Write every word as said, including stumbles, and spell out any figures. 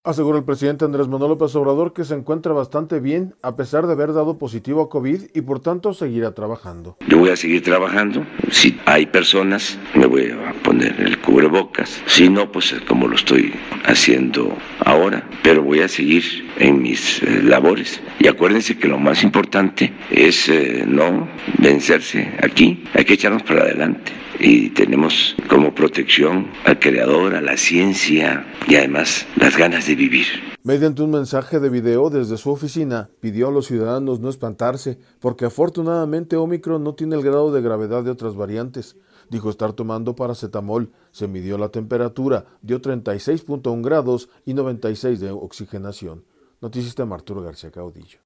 Aseguró el presidente Andrés Manuel López Obrador que se encuentra bastante bien a pesar de haber dado positivo a COVID y por tanto seguirá trabajando. Yo voy a seguir trabajando. Si hay personas, me voy a poner el cubrebocas. Si no, pues como lo estoy haciendo ahora, pero voy a seguir en mis eh, labores. Y acuérdense que lo más importante es eh, no vencerse aquí, hay que echarnos para adelante. Y tenemos como protección al creador, a la ciencia y además las ganas de vivir. Mediante un mensaje de video desde su oficina, pidió a los ciudadanos no espantarse, porque afortunadamente Omicron no tiene el grado de gravedad de otras variantes. Dijo estar tomando paracetamol, se midió la temperatura, dio treinta y seis punto uno grados y noventa y seis de oxigenación. Noticias de Arturo García Caudillo.